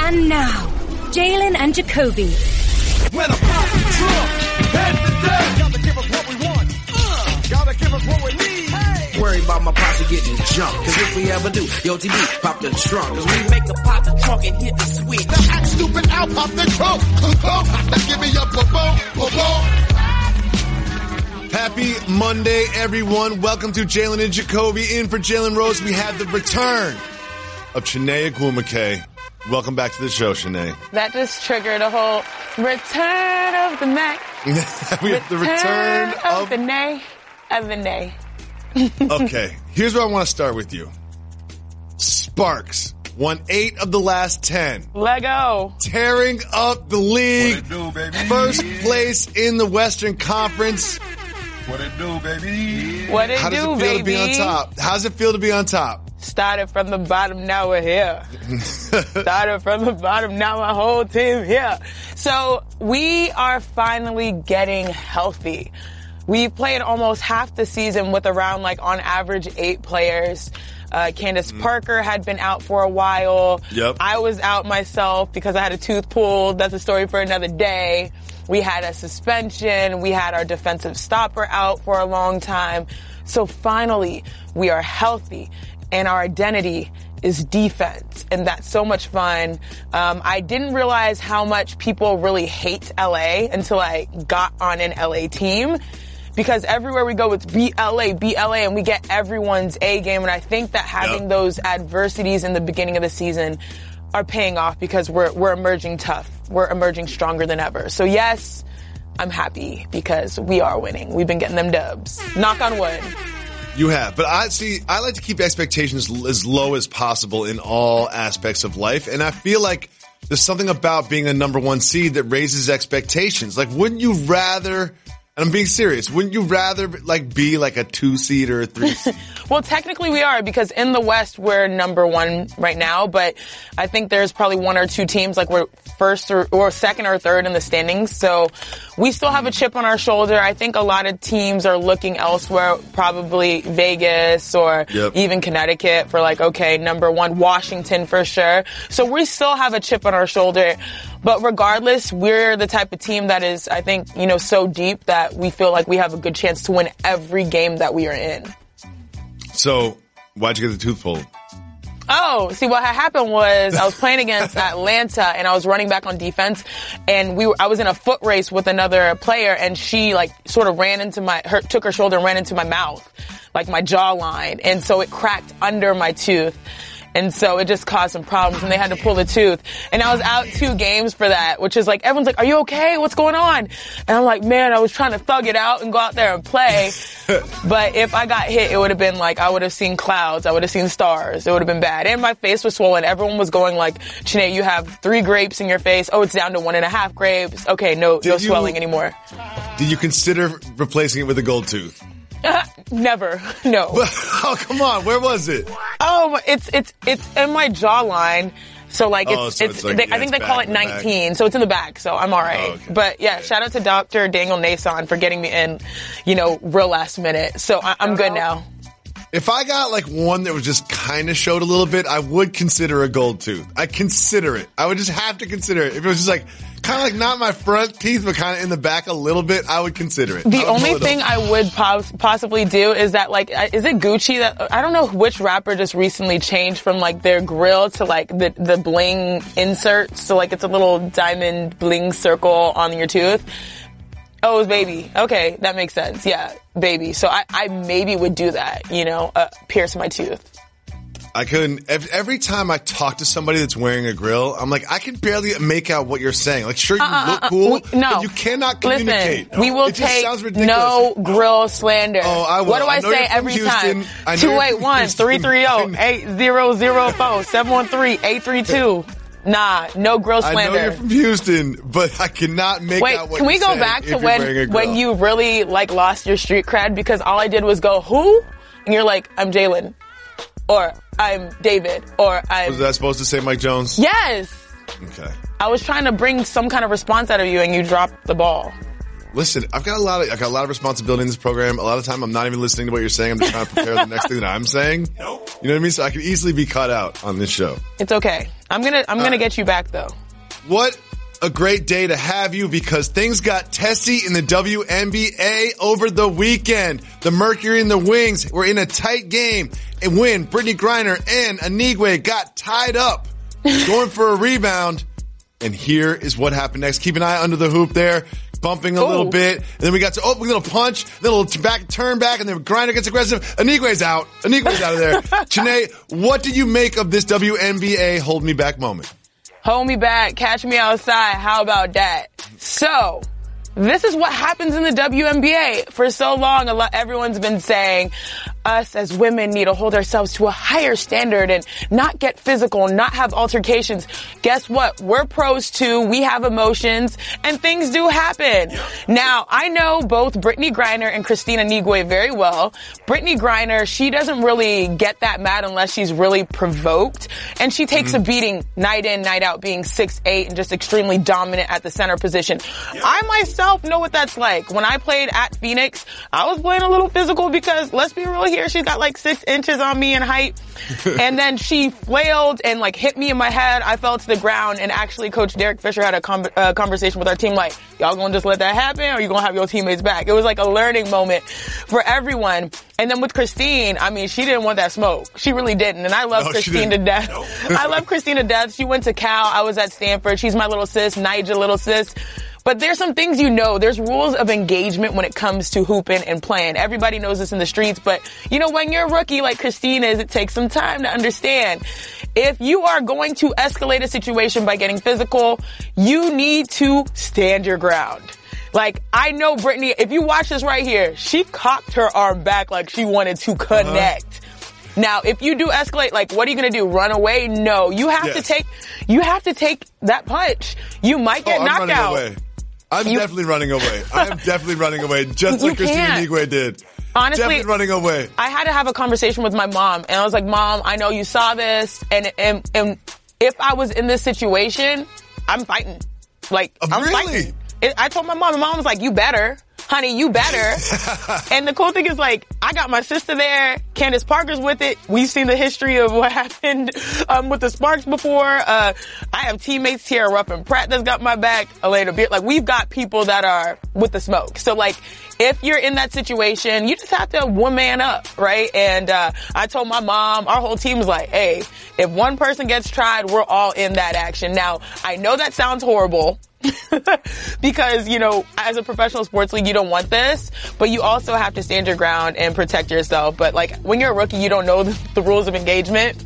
And now, Jalen and Jacoby. When I pop the trunk, head to death. Gotta give us what we want. Gotta give us what we need. Hey. Worry about my posse getting jumped. Cause if we ever do, yo, TB, pop the trunk. Cause we make a pop the trunk and hit the switch. Now act stupid, I'll pop the trunk. Now give me a boom. Happy Monday, everyone. Welcome to Jalen and Jacoby. In for Jalen Rose, we have the return of Chiney Ogwumike. Welcome back to the show, Chiney. That just triggered a whole return of the Mac. We have the return of the nay. Of the nay. Okay, here's where I want to start with you. Sparks won 8 of the last 10. Lego. Tearing up the league. What it do, baby? First place in the Western Conference. What it do, baby? What it How does do, it feel baby? to be on top? How's it feel to be on top? Started from the bottom, now we're here. Started from the bottom, now my whole team here. So we are finally getting healthy. We've played almost half the season with around on average 8 players. Candace Parker had been out for a while. Yep. I was out myself because I had a tooth pulled. That's a story for another day. We had a suspension. We had our defensive stopper out for a long time. So finally, we are healthy. And our identity is defense. And that's so much fun. I didn't realize how much people really hate LA until I got on an LA team. Because everywhere we go, it's beat LA, and we get everyone's A game. And I think that having those adversities in the beginning of the season are paying off because we're emerging tough. We're emerging stronger than ever. So yes, I'm happy because we are winning. We've been getting them dubs. Knock on wood. You have. But I like to keep expectations as low as possible in all aspects of life. And I feel like there's something about being a number 1 seed that raises expectations. Wouldn't you rather, and I'm being serious, wouldn't you rather be a 2 seed or a 3 seed? Well, technically we are because in the West we're number 1 right now, but I think there's probably 1 or 2 teams we're first or second or third in the standings. So we still have a chip on our shoulder. I think a lot of teams are looking elsewhere, probably Vegas or even Connecticut for number 1, Washington for sure. So we still have a chip on our shoulder. But regardless, we're the type of team that is, I think, so deep that we feel like we have a good chance to win every game that we are in. So, why'd you get the tooth pulled? Oh, see, what had happened was I was playing against Atlanta and I was running back on defense and I was in a foot race with another player and she sort of took her shoulder and ran into my mouth, my jawline. And so it cracked under my tooth. And so it just caused some problems and they had to pull the tooth. And I was out 2 games for that, which is everyone's are you okay? What's going on? And I'm man, I was trying to thug it out and go out there and play. But if I got hit, it would have been I would have seen clouds. I would have seen stars. It would have been bad. And my face was swollen. Everyone was going Chiney, you have 3 grapes in your face. Oh, it's down to 1.5 grapes. Okay, no swelling anymore. Did you consider replacing it with a gold tooth? Never. No. Oh, come on. Where was it? Oh, it's in my jawline. So I think they call it 19. So it's in the back. So I'm all right. Oh, okay. But yeah, shout out to Dr. Daniel Nason for getting me in, real last minute. So I'm good now. If I got one that was just kind of showed a little bit, I would consider a gold tooth. I'd consider it. I would just have to consider it. If it was just kind of not my front teeth, but kind of in the back a little bit, I would consider it. The only thing I would possibly do is that is it Gucci that, I don't know which rapper just recently changed from their grill to the bling insert. So it's a little diamond bling circle on your tooth. Oh, it was Baby. Okay, that makes sense. Yeah, Baby. So I maybe would do that, pierce my tooth. I couldn't. Every time I talk to somebody that's wearing a grill, I'm I can barely make out what you're saying. Sure, you look cool, but you cannot communicate. Listen, we will take no grill slander. Oh, I will. What do I say every time? 281-330-8004-713-832. Nah, no grill slander. I know you're from Houston, but I cannot make out what can we you're go saying back to when when you really lost your street cred? Because all I did was go, who? And you're I'm Jalen. Or I'm David. Or I'm... Was that supposed to say Mike Jones? Yes. Okay. I was trying to bring some kind of response out of you and you dropped the ball. Listen, I got a lot of responsibility in this program. A lot of time I'm not even listening to what you're saying. I'm just trying to prepare the next thing that I'm saying. You know what I mean? So I could easily be cut out on this show. It's okay. I'm gonna get you back though. What a great day to have you, because things got testy in the WNBA over the weekend. The Mercury and the Wings were in a tight game, and when Brittany Griner and Anigwe got tied up going for a rebound. And here is what happened next. Keep an eye under the hoop there, bumping a little bit. And then we got to a little punch, then a little turn back, and then Griner gets aggressive. Anigwe's out. Anigwe's out of there. Chanae, what do you make of this WNBA hold me back moment? Hold me back, catch me outside. How about that? So, this is what happens in the WNBA. For so long, everyone's been saying us as women need to hold ourselves to a higher standard and not get physical, not have altercations. Guess what? We're pros too. We have emotions, and things do happen. Now, I know both Brittany Griner and Christina Anigwe very well. Brittany Griner, she doesn't really get that mad unless she's really provoked, and she takes a beating night in, night out, being 6'8" and just extremely dominant at the center position. I myself know what that's like. When I played at Phoenix, I was playing a little physical because, let's be real here, she's got like 6 inches on me in height. And then she flailed and like hit me in my head. I fell to the ground, and actually Coach Derek Fisher had a conversation with our team like, y'all gonna just let that happen, or you gonna have your teammates back? It was like a learning moment for everyone. And then with Christine, I mean, she didn't want that smoke. She really didn't. And I love Christine to death. I love Christine to death. She went to Cal. I was at Stanford. She's my little sis, Nigel little sis. But there's some things there's rules of engagement when it comes to hooping and playing. Everybody knows this in the streets, but when you're a rookie like Christine is, it takes some time to understand. If you are going to escalate a situation by getting physical, you need to stand your ground. Like, I know Brittany, if you watch this right here, she cocked her arm back like she wanted to connect. Now, if you do escalate, like, what are you going to do? Run away? No. You have to take that punch. You might get knocked out. Running away. I'm definitely running away. I am definitely running away, just like Christina Anigwe did. Honestly, definitely running away. I had to have a conversation with my mom, and I was like, Mom, I know you saw this, and if I was in this situation, I'm fighting. Like, I'm fighting. I told my mom was like, you better. Honey, you better. And the cool thing is, like, I got my sister there. Candace Parker's with it. We've seen the history of what happened with the Sparks before. I have teammates here, Ruffin Pratt, that's got my back. Elena Beard. Like, we've got people that are with the smoke. So, like, if you're in that situation, you just have to one man up, right? And I told my mom, our whole team was like, hey, if one person gets tried, we're all in that action. Now, I know that sounds horrible. Because, as a professional sports league, you don't want this, but you also have to stand your ground and protect yourself. But like, when you're a rookie, you don't know the rules of engagement.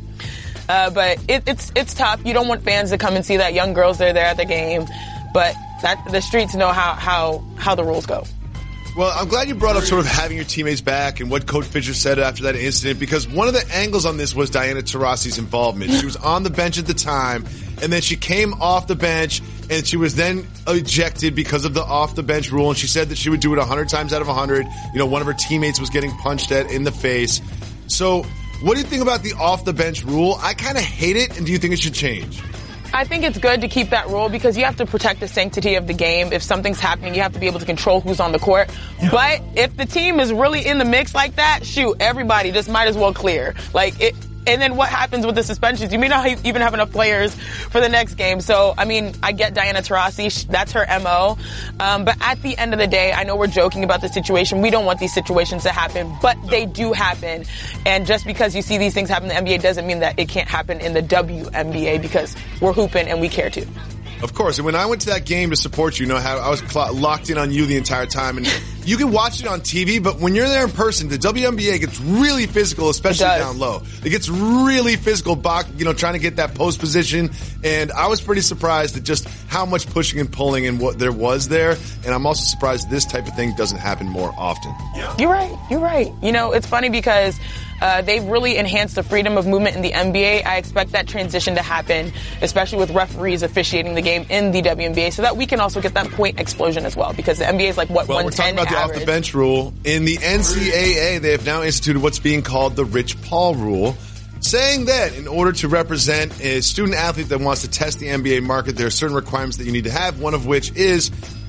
But it's tough. You don't want fans to come and see that young girls are there at the game, but the streets know how the rules go. Well, I'm glad you brought up sort of having your teammates back and what Coach Fisher said after that incident, because one of the angles on this was Diana Taurasi's involvement. She was on the bench at the time, and then she came off the bench, and she was then ejected because of the off-the-bench rule, and she said that she would do it 100 times out of 100. One of her teammates was getting punched at in the face. So what do you think about the off-the-bench rule? I kind of hate it, and do you think it should change? I think it's good to keep that rule because you have to protect the sanctity of the game. If something's happening, you have to be able to control who's on the court. But if the team is really in the mix like that, shoot, everybody just might as well clear. And then what happens with the suspensions? You may not even have enough players for the next game. So, I mean, I get Diana Taurasi. That's her MO. But at the end of the day, I know we're joking about the situation. We don't want these situations to happen, but they do happen. And just because you see these things happen in the NBA doesn't mean that it can't happen in the WNBA because we're hooping and we care too. Of course. And when I went to that game to support you, how I was locked in on you the entire time. And you can watch it on TV, but when you're there in person, the WNBA gets really physical, especially down low. It gets really physical, trying to get that post position. And I was pretty surprised at just how much pushing and pulling and what there was there. And I'm also surprised this type of thing doesn't happen more often. You're right. It's funny because they've really enhanced the freedom of movement in the NBA. I expect that transition to happen, especially with referees officiating the game in the WNBA, so that we can also get that point explosion as well, because the NBA is 110 we're talking about average. The off-the-bench rule. In the NCAA, they have now instituted what's being called the Rich Paul rule, saying that in order to represent a student athlete that wants to test the NBA market, there are certain requirements that you need to have, one of which is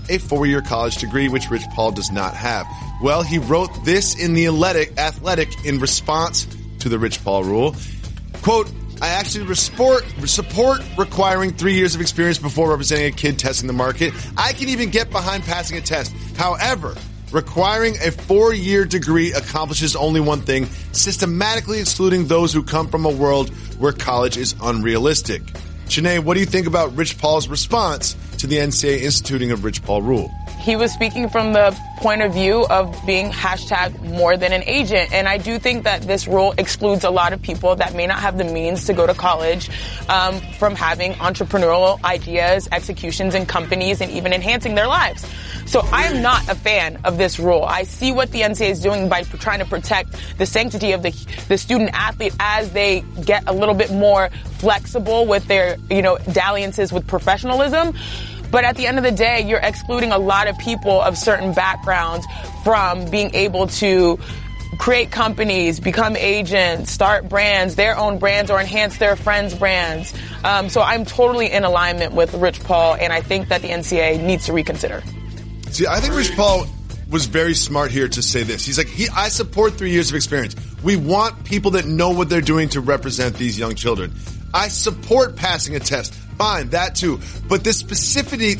a 4-year college degree, which Rich Paul does not have. Well, he wrote this in The Athletic in response to the Rich Paul rule. Quote, I actually support requiring 3 years of experience before representing a kid testing the market. I can even get behind passing a test. However, requiring a 4-year degree accomplishes only one thing, systematically excluding those who come from a world where college is unrealistic. Shanae, what do you think about Rich Paul's response to the NCAA instituting of Rich Paul rule? He was speaking from the point of view of being hashtag more than an agent. And I do think that this rule excludes a lot of people that may not have the means to go to college from having entrepreneurial ideas, executions in companies, and even enhancing their lives. So I am not a fan of this rule. I see what the NCAA is doing by trying to protect the sanctity of the student athlete as they get a little bit more flexible with their, dalliances with professionalism. But at the end of the day, you're excluding a lot of people of certain backgrounds from being able to create companies, become agents, start brands, their own brands, or enhance their friends' brands. So I'm totally in alignment with Rich Paul, and I think that the NCAA needs to reconsider. See, I think Rich Paul was very smart here to say this. He's like, I support 3 years of experience. We want people that know what they're doing to represent these young children. I support passing a test. Fine, that too. But the specificity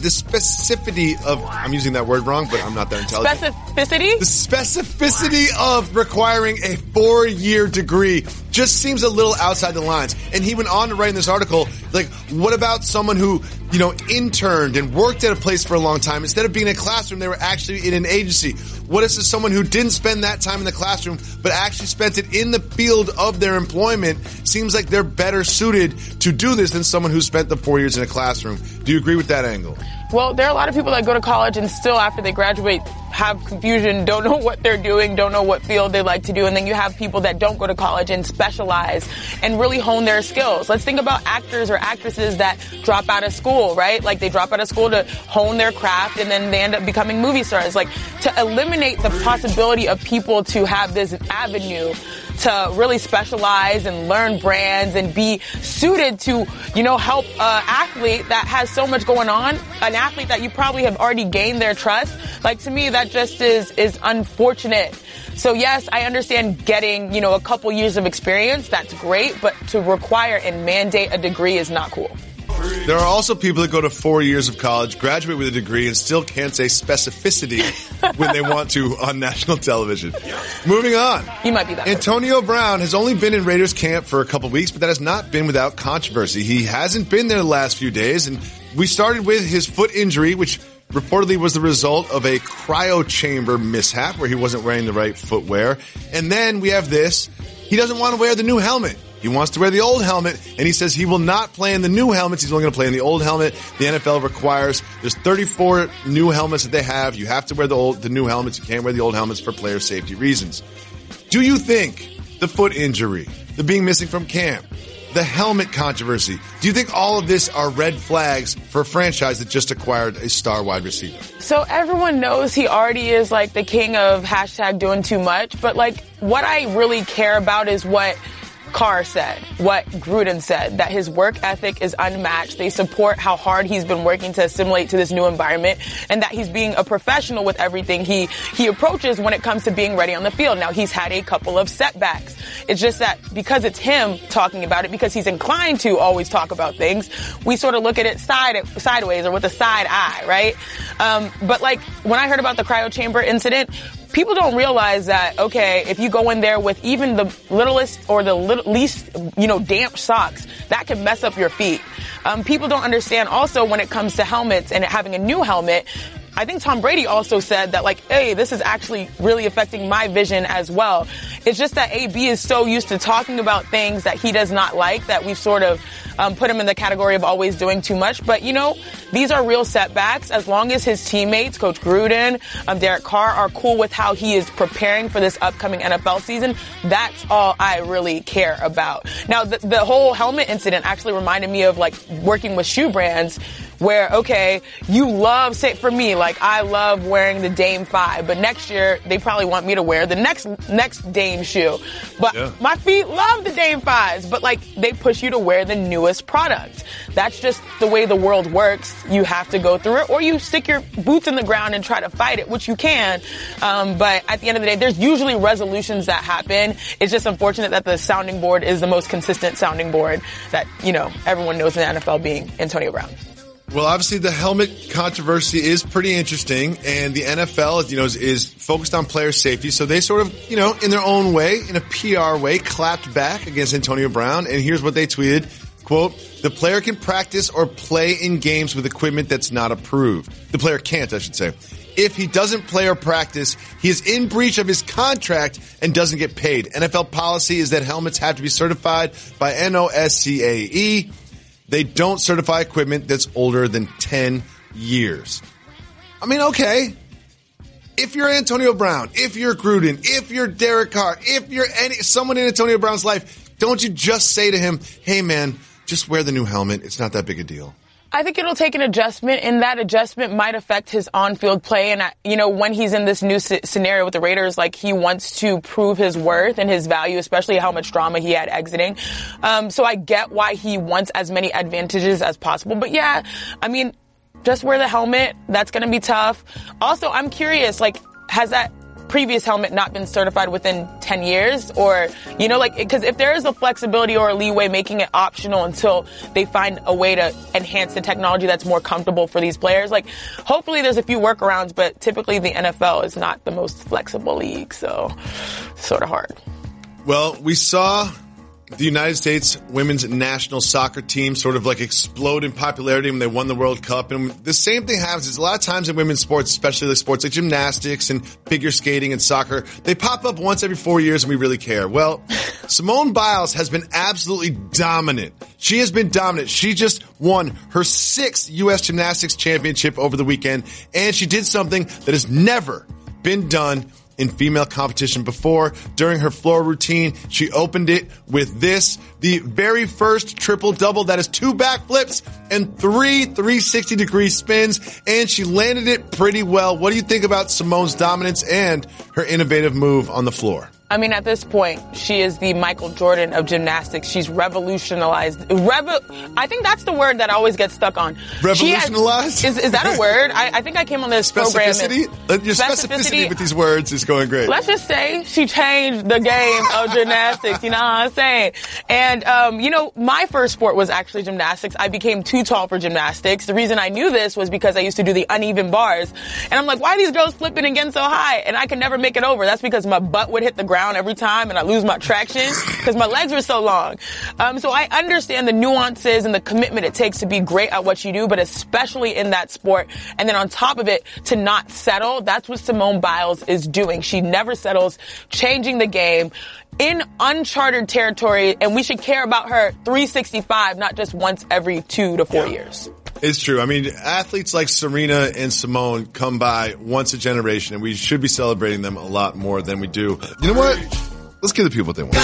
of, I'm using that word wrong, but I'm not that intelligent. Specificity? The specificity of requiring a 4-year degree just seems a little outside the lines. And he went on to write in this article, like, what about someone who, interned and worked at a place for a long time? Instead of being in a classroom, they were actually in an agency. What is someone who didn't spend that time in the classroom, but actually spent it in the field of their employment? Seems like they're better suited to do this than someone who spent the 4 years in a classroom. Do you agree with that angle? Well, there are a lot of people that go to college and still after they graduate have confusion, don't know what they're doing, don't know what field they like to do. And then you have people that don't go to college and specialize and really hone their skills. Let's think about actors or actresses that drop out of school, right? Like they drop out of school to hone their craft and then they end up becoming movie stars. Like to eliminate the possibility of people to have this avenue to really specialize and learn brands and be suited to, help an athlete that has so much going on, an athlete that you probably have already gained their trust. Like to me, that just is unfortunate. So yes, I understand getting, a couple years of experience. That's great, but to require and mandate a degree is not cool. There are also people that go to 4 years of college, graduate with a degree, and still can't say specificity when they want to on national television. Moving on. You might be that Antonio Brown has only been in Raiders camp for a couple weeks, but that has not been without controversy. He hasn't been there the last few days, and we started with his foot injury, which reportedly was the result of a cryo chamber mishap where he wasn't wearing the right footwear. And then we have this. He doesn't want to wear the new helmet. He wants to wear the old helmet, and he says he will not play in the new helmets. He's only going to play in the old helmet. The NFL requires, there's 34 new helmets that they have. You have to wear the new helmets. You can't wear the old helmets for player safety reasons. Do you think the foot injury, the being missing from camp, the helmet controversy, do you think all of this are red flags for a franchise that just acquired a star wide receiver? So everyone knows he already is like the king of hashtag doing too much, but like what I really care about is what Carr said, what Gruden said, that his work ethic is unmatched. They support how hard he's been working to assimilate to this new environment and that he's being a professional with everything he approaches when it comes to being ready on the field. Now, he's had a couple of setbacks. It's just that because it's him talking about it, because he's inclined to always talk about things, we sort of look at it sideways or with a side eye, right? But like when I heard about the cryo chamber incident, people don't realize that, okay, if you go in there with even the littlest or the least, damp socks, that can mess up your feet. People don't understand also when it comes to helmets and having a new helmet, I think Tom Brady also said that, like, hey, this is actually really affecting my vision as well. It's just that AB is so used to talking about things that he does not like that we've sort of put him in the category of always doing too much. But, these are real setbacks. As long as his teammates, Coach Gruden, Derek Carr, are cool with how he is preparing for this upcoming NFL season, that's all I really care about. Now, the whole helmet incident actually reminded me of, like, working with shoe brands. where, okay, you love, say for me, like I love wearing the Dame 5, but next year they probably want me to wear the next Dame shoe. But my feet love the Dame 5s, but like they push you to wear the newest product. That's just the way the world works. You have to go through it, or you stick your boots in the ground and try to fight it, which you can. But at the end of the day, there's usually resolutions that happen. It's just unfortunate that the sounding board is the most consistent sounding board that, everyone knows in the NFL, being Antonio Brown. Well, obviously the helmet controversy is pretty interesting, and the NFL, is focused on player safety. So they sort of, in their own way, in a PR way, clapped back against Antonio Brown. And here's what they tweeted, quote, "The player can practice or play in games with equipment that's not approved." The player can't, I should say. If he doesn't play or practice, he is in breach of his contract and doesn't get paid. NFL policy is that helmets have to be certified by NOSCAE. They don't certify equipment that's older than 10 years. I mean, okay. If you're Antonio Brown, if you're Gruden, if you're Derek Carr, if you're someone in Antonio Brown's life, don't you just say to him, hey man, just wear the new helmet. It's not that big a deal. I think it'll take an adjustment, and that adjustment might affect his on-field play. And, when he's in this new scenario with the Raiders, like, he wants to prove his worth and his value, especially how much drama he had exiting. So I get why he wants as many advantages as possible. But yeah, I mean, just wear the helmet. That's going to be tough. Also, I'm curious, like, has that previous helmet not been certified within 10 years? Or, because if there is a flexibility or a leeway making it optional until they find a way to enhance the technology that's more comfortable for these players, like, hopefully there's a few workarounds, but typically the NFL is not the most flexible league, so sort of hard. Well, we saw the United States women's national soccer team sort of like explode in popularity when they won the World Cup. And the same thing happens is a lot of times in women's sports, especially the sports like gymnastics and figure skating and soccer, they pop up once every 4 years and we really care. Well, Simone Biles has been absolutely dominant. She has been dominant. She just won her 6th U.S. gymnastics championship over the weekend, and she did something that has never been done in female competition before. During her floor routine, she opened it with this, the very first triple-double that is 2 backflips and 3 360-degree spins, and she landed it pretty well. What do you think about Simone's dominance and her innovative move on the floor? I mean, at this point, she is the Michael Jordan of gymnastics. She's revolutionized. I think that's the word that always gets stuck on. Revolutionized? Is that a word? I think I came on this program. Your specificity with these words is going great. Let's just say she changed the game of gymnastics. You know what I'm saying? And, my first sport was actually gymnastics. I became too tall for gymnastics. The reason I knew this was because I used to do the uneven bars. And I'm like, why are these girls flipping and getting so high? And I could never make it over. That's because my butt would hit the ground every time and I lose my traction because my legs were so long. So I understand the nuances and the commitment it takes to be great at what you do, but especially in that sport. And then on top of it, to not settle. That's what Simone Biles is doing. She never settles, changing the game in uncharted territory. And we should care about her 365, not just once every 2 to 4 years. It's true. I mean, athletes like Serena and Simone come by once a generation, and we should be celebrating them a lot more than we do. You know what? Let's give the people what they want.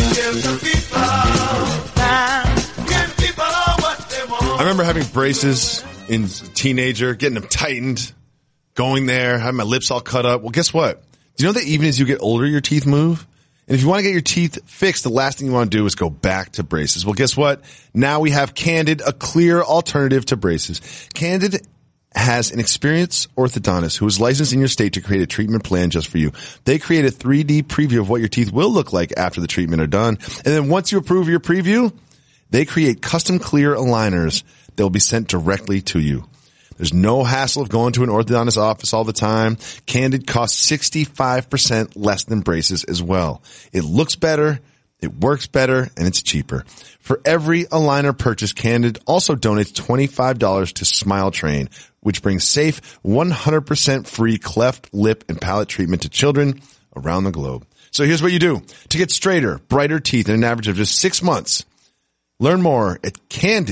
I remember having braces in teenager, getting them tightened, going there, having my lips all cut up. Well, guess what? Do you know that even as you get older, your teeth move? And if you want to get your teeth fixed, the last thing you want to do is go back to braces. Well, guess what? Now we have Candid, a clear alternative to braces. Candid has an experienced orthodontist who is licensed in your state to create a treatment plan just for you. They create a 3D preview of what your teeth will look like after the treatment are done. And then once you approve your preview, they create custom clear aligners that will be sent directly to you. There's no hassle of going to an orthodontist office all the time. Candid costs 65% less than braces as well. It looks better, it works better, and it's cheaper. For every aligner purchase, Candid also donates $25 to Smile Train, which brings safe, 100% free cleft, lip, and palate treatment to children around the globe. So here's what you do. To get straighter, brighter teeth in an average of just 6 months, learn more at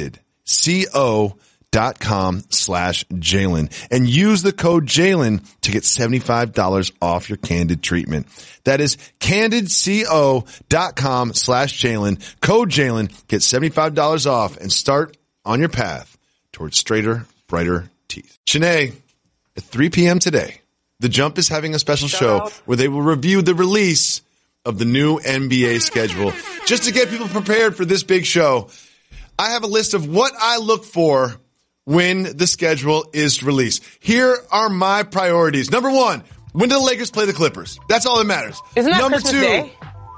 candidco.com/Jalen and use the code Jalen to get $75 off your Candid treatment. That is candidco.com/Jalen. Code Jalen. Get $75 off and start on your path towards straighter, brighter teeth. Shanae, at 3 p.m. today, The Jump is having a special show where they will review the release of the new NBA schedule. Just to get people prepared for this big show, I have a list of what I look for when the schedule is released. Here are my priorities. Number 1, when do the Lakers play the Clippers? That's all that matters. Isn't that Number Christmas 2, Day?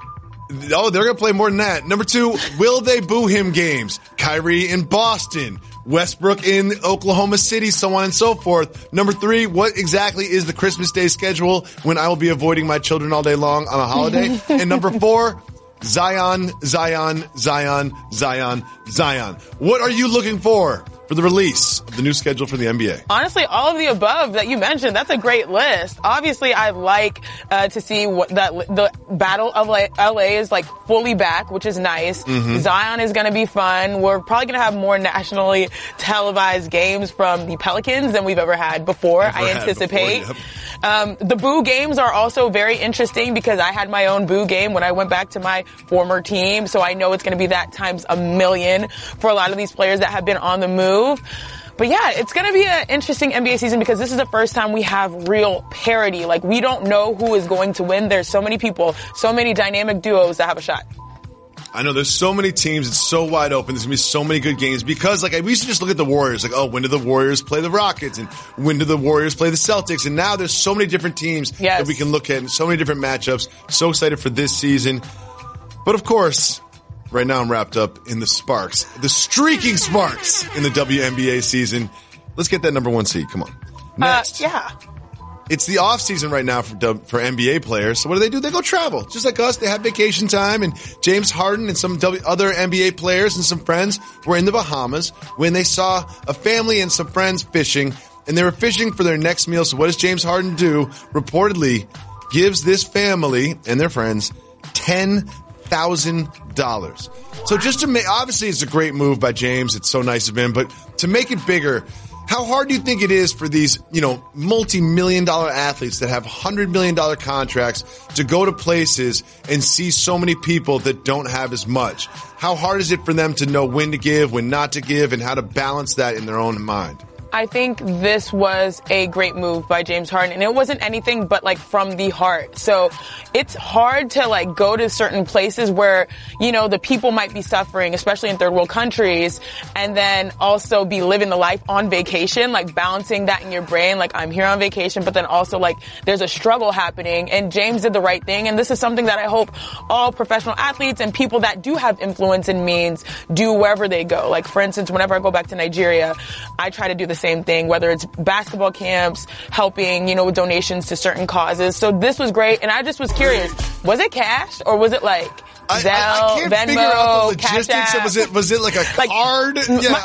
Oh, they're going to play more than that. Number 2, will they boo him games? Kyrie in Boston, Westbrook in Oklahoma City, so on and so forth. Number 3, what exactly is the Christmas Day schedule when I will be avoiding my children all day long on a holiday? And number 4, Zion, Zion, Zion, Zion, Zion. What are you looking for the release of the new schedule for the NBA? Honestly, all of the above that you mentioned, that's a great list. Obviously, I'd like to see the Battle of LA is like fully back, which is nice. Zion is going to be fun. We're probably going to have more nationally televised games from the Pelicans than we've ever had before, I anticipate. The boo games are also very interesting because I had my own boo game when I went back to my former team, so I know it's going to be that times a million for a lot of these players that have been on the move. But yeah, it's going to be an interesting NBA season because this is the first time we have real parity. Like, we don't know who is going to win. There's so many people, so many dynamic duos that have a shot. I know there's so many teams. It's so wide open. There's going to be so many good games because, like, we used to just look at the Warriors. Like, oh, when do the Warriors play the Rockets? And when do the Warriors play the Celtics? And now there's so many different teams that we can look at and so many different matchups. So excited for this season. But, of course, right now I'm wrapped up in the sparks, the streaking sparks in the WNBA season. Let's get that number 1 seed. Come on. Next. It's the off season right now for NBA players. So what do? They go travel. Just like us, they have vacation time. And James Harden and some other NBA players and some friends were in the Bahamas when they saw a family and some friends fishing. And they were fishing for their next meal. So what does James Harden do? Reportedly gives this family and their friends $10,000. So just to make, obviously it's a great move by James. It's so nice of him. But to make it bigger, how hard do you think it is for these, multi-million-dollar athletes that have $100 million contracts to go to places and see so many people that don't have as much? How hard is it for them to know when to give, when not to give, and how to balance that in their own mind? I think this was a great move by James Harden, and it wasn't anything but like from the heart. So it's hard to like go to certain places where, the people might be suffering, especially in third world countries, and then also be living the life on vacation, like balancing that in your brain, like I'm here on vacation, but then also like there's a struggle happening, and James did the right thing. And this is something that I hope all professional athletes and people that do have influence and means do wherever they go. Like, for instance, whenever I go back to Nigeria, I try to do the same thing, whether it's basketball camps, helping, with donations to certain causes. So this was great. And I just was curious, was it cash or was it like Zelle, I can't Venmo, figure out the logistics. Cash App? Was it like a card?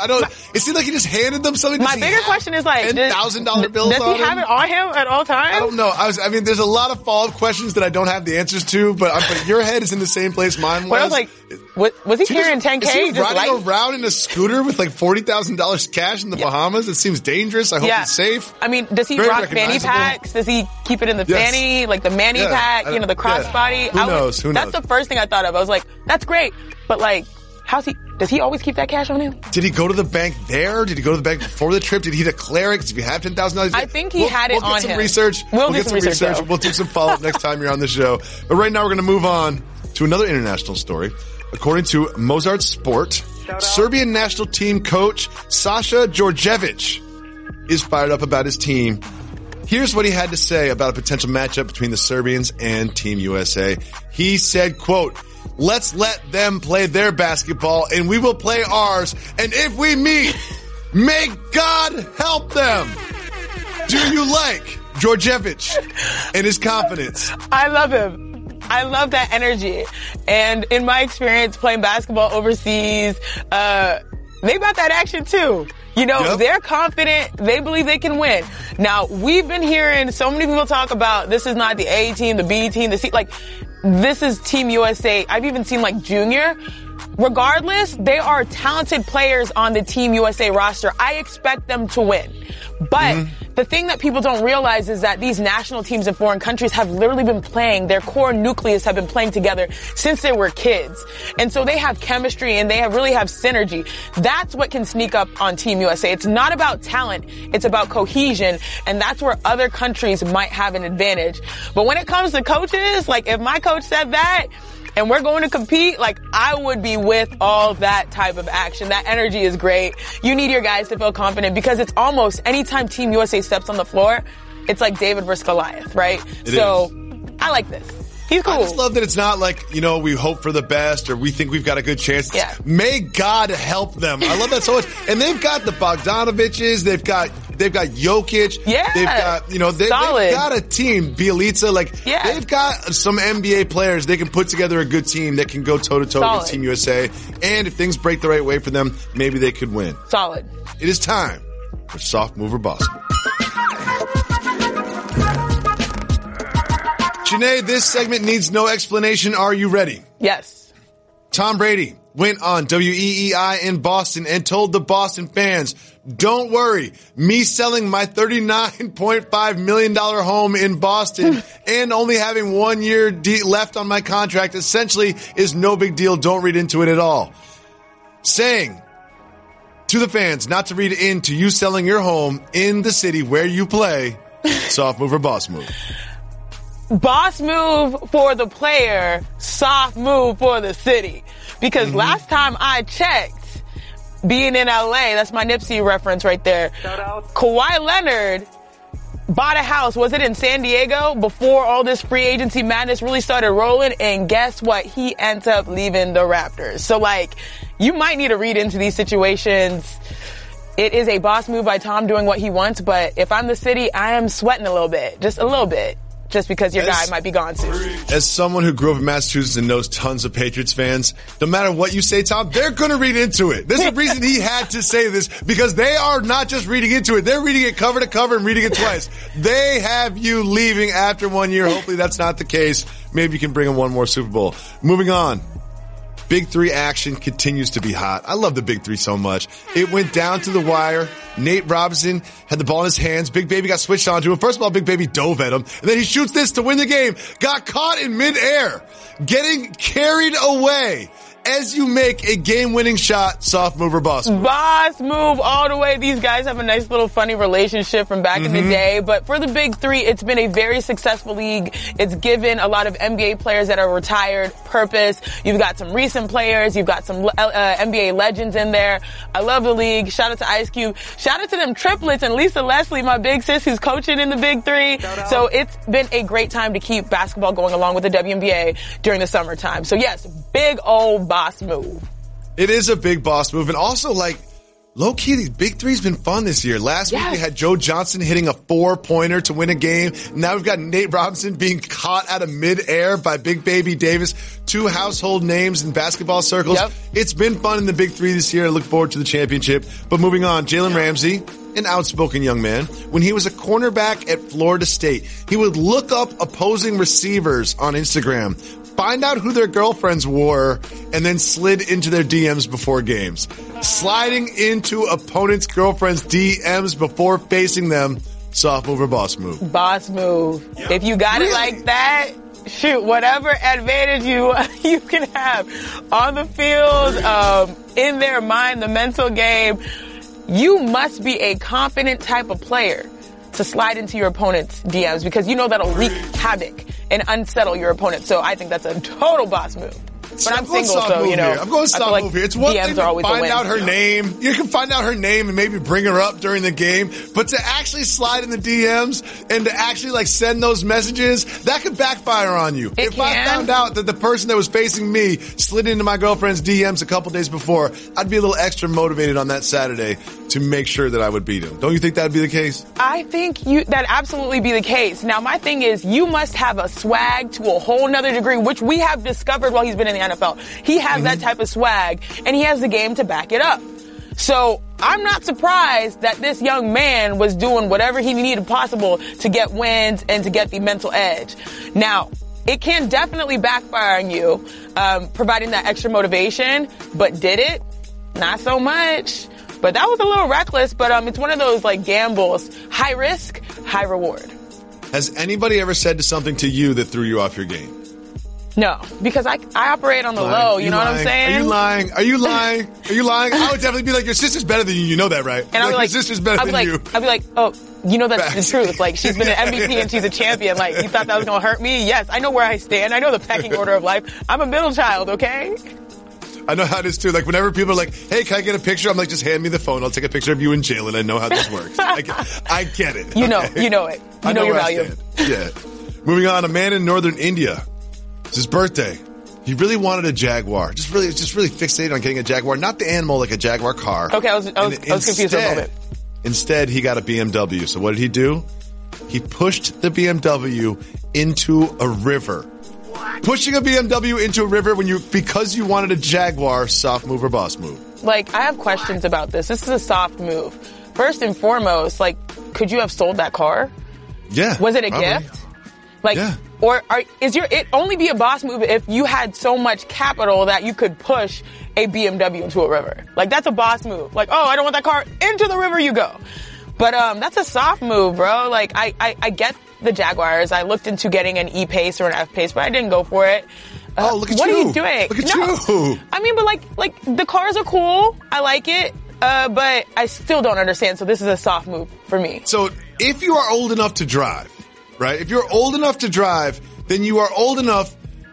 It seemed like he just handed them something. My bigger question is like, $10,000 bills does he have it on him at all times? I don't know. There's a lot of follow-up questions that I don't have the answers to, but your head is in the same place mine was. But I was like, was he carrying $10K? Is he riding around in a scooter with like $40,000 cash in the Bahamas? It seems dangerous. I hope he's safe. Does he rock fanny packs? Does he keep it in the fanny, like the Manny pack, the crossbody? Who knows? That's the first thing I thought of. I was like, that's great. But like, does he always keep that cash on him? Did he go to the bank there? Did he go to the bank before the trip? Did he declare it? Because if you have $10,000, I think he had it on him. We'll get some research. We'll get some research. We'll do some follow-up next time you're on the show. But right now we're going to move on to another international story. According to Mozart Sport, Serbian national team coach Sasha Djordjevic is fired up about his team. Here's what he had to say about a potential matchup between the Serbians and Team USA. He said, quote, "Let's let them play their basketball and we will play ours. And if we meet, may God help them." Do you like Djordjevic and his confidence? I love him. I love that energy. And in my experience playing basketball overseas, they got that action too. They're confident. They believe they can win. Now, we've been hearing so many people talk about this is not the A team, the B team, the C. Like, this is Team USA. I've even seen like Junior regardless, they are talented players on the Team USA roster. I expect them to win. But the thing that people don't realize is that these national teams in foreign countries have literally been playing, their core nucleus have been playing together since they were kids. And so they have chemistry and they really have synergy. That's what can sneak up on Team USA. It's not about talent, it's about cohesion, and that's where other countries might have an advantage. But when it comes to coaches, like if my coach said that, and we're going to compete, like I would be with all that type of action. That energy is great. You need your guys to feel confident because it's almost anytime Team USA steps on the floor, it's like David versus Goliath, right? So I like this. He's cool. I just love that it's not like, we hope for the best or we think we've got a good chance. Yeah. May God help them. I love that so much. And they've got the Bogdanoviches, they've got Jokic. Yeah. They've got, they've got a team, Bielitsa, they've got some NBA players. They can put together a good team that can go toe to toe against Team USA. And if things break the right way for them, maybe they could win. Solid. It is time for Soft Mover Boss Move. Janae, this segment needs no explanation. Are you ready? Yes. Tom Brady went on WEEI in Boston and told the Boston fans, don't worry, me selling my $39.5 million home in Boston and only having 1 year left on my contract essentially is no big deal. Don't read into it at all. Saying to the fans not to read into you selling your home in the city where you play. Soft move or boss move? Boss move for the player, soft move for the city. Because last time I checked, being in LA, that's my Nipsey reference right there. Shout out. Kawhi Leonard bought a house, was it in San Diego, before all this free agency madness really started rolling, and guess what? He ends up leaving the Raptors. So you might need to read into these situations. It is a boss move by Tom doing what he wants, but if I'm the city, I am sweating a little bit, just a little bit. Just because your guy might be gone soon. As someone who grew up in Massachusetts and knows tons of Patriots fans, no matter what you say, Tom, they're going to read into it. There's a reason he had to say this, because they are not just reading into it. They're reading it cover to cover and reading it twice. They have you leaving after 1 year. Hopefully that's not the case. Maybe you can bring him one more Super Bowl. Moving on. Big Three action continues to be hot. I love the Big Three so much. It went down to the wire. Nate Robinson had the ball in his hands. Big Baby got switched onto him. First of all, Big Baby dove at him. And then he shoots this to win the game. Got caught in midair. Getting carried away. As you make a game-winning shot, soft move or boss move? Boss move all the way. These guys have a nice little funny relationship from back in the day. But for the Big Three, it's been a very successful league. It's given a lot of NBA players that are retired purpose. You've got some recent players. You've got some NBA legends in there. I love the league. Shout out to Ice Cube. Shout out to them triplets and Lisa Leslie, my big sis, who's coaching in the Big Three. So it's been a great time to keep basketball going along with the WNBA during the summertime. So yes, big old boss move. It is a big boss move. And also, low-key, the Big Three's been fun this year. Last week, we had Joe Johnson hitting a 4-pointer to win a game. Now we've got Nate Robinson being caught out of midair by Big Baby Davis. Two household names in basketball circles. It's been fun in the Big Three this year. I look forward to the championship. But moving on, Jalen Ramsey, an outspoken young man. When he was a cornerback at Florida State, he would look up opposing receivers on Instagram, find out who their girlfriends were, and then slid into their DMs before games. Sliding into opponents' girlfriends' DMs before facing them. Soft move or boss move? Boss move. If you got it like that, shoot, whatever advantage you can have on the field, in their mind, the mental game, you must be a confident type of player to slide into your opponent's DMs, because you know that'll wreak havoc and unsettle your opponent. So I think that's a total boss move. But I'm single, so, I'm going soft move here. It's one thing to find out her name. You can find out her name and maybe bring her up during the game. But to actually slide in the DMs and to actually send those messages, that could backfire on you. If I found out that the person that was facing me slid into my girlfriend's DMs a couple days before, I'd be a little extra motivated on that Saturday to make sure that I would beat him. Don't you think that'd be the case? I think that'd absolutely be the case. Now, my thing is, you must have a swag to a whole nother degree, which we have discovered while he's been in the NFL. He has that type of swag, and he has the game to back it up. So I'm not surprised that this young man was doing whatever he needed possible to get wins and to get the mental edge. Now, it can definitely backfire on you, providing that extra motivation. But did it? Not so much. But that was a little reckless, but it's one of those like gambles. High risk, high reward. Has anybody ever said something to you that threw you off your game? No, because I operate on the low, you know what I'm saying? Are you lying? Are you lying? Are you lying? I would definitely be like, your sister's better than you. You know that, right? And I'd be like, your sister's better than you. I'd be like, oh, you know that's the truth. Like, she's been an MVP and she's a champion. Like, you thought that was going to hurt me? Yes, I know where I stand. I know the pecking order of life. I'm a middle child, okay? I know how it is too. Like whenever people are like, hey, can I get a picture? I'm like, just hand me the phone. I'll take a picture of you and Jalen. I know how this works. I get it. You know it. You know your value. Yeah. Moving on, a man in northern India. It's his birthday. He really wanted a Jaguar. Just really fixated on getting a Jaguar. Not the animal, like a Jaguar car. Okay, I was confused for a moment. Instead, he got a BMW. So what did he do? He pushed the BMW into a river. Pushing a BMW into a river because you wanted a Jaguar, soft move or boss move? Like, I have questions about this. This is a soft move. First and foremost, like, could you have sold that car? Yeah. Was it a gift? Like, yeah. Or it only be a boss move if you had so much capital that you could push a BMW into a river? Like, that's a boss move. Like, oh, I don't want that car, into the river you go. But that's a soft move, bro. Like, I get the Jaguars. I looked into getting an E-Pace or an F-Pace, but I didn't go for it. Look at what you. What are you doing? Look at you. I mean, but like the cars are cool. I like it. But I still don't understand. So this is a soft move for me. So if you are old enough to drive, right? If you're old enough to drive, then you are old enough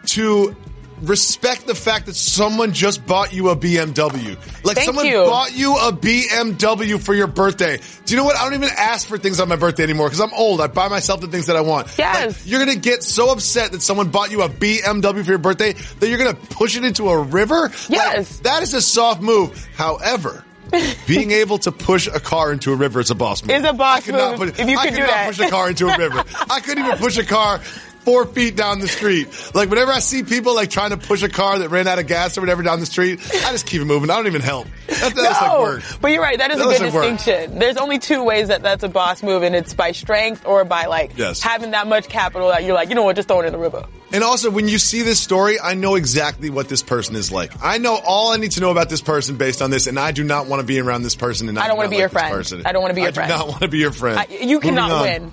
to respect the fact that someone just bought you a BMW. Like someone bought you a BMW for your birthday. Do you know what? I don't even ask for things on my birthday anymore because I'm old. I buy myself the things that I want. Yes. Like, you're going to get so upset that someone bought you a BMW for your birthday that you're going to push it into a river? Yes. Like, that is a soft move. However, being able to push a car into a river is a boss move. It's a boss move. If you could do that. I could not push a car into a river. I couldn't even push a car 4 feet down the street. Like whenever I see people like trying to push a car that ran out of gas or whatever down the street, I just keep it moving. I don't even help. That's like work. But you're right. That is a good distinction. Work. There's only two ways that's a boss move, and it's by strength or by having that much capital that you're like, you know what, just throw it in the river. And also, when you see this story, I know exactly what this person is like. I know all I need to know about this person based on this, and I do not want to be around this person. And I don't want to be your friend. I don't want to be your friend. I do not want to be your friend. You cannot win.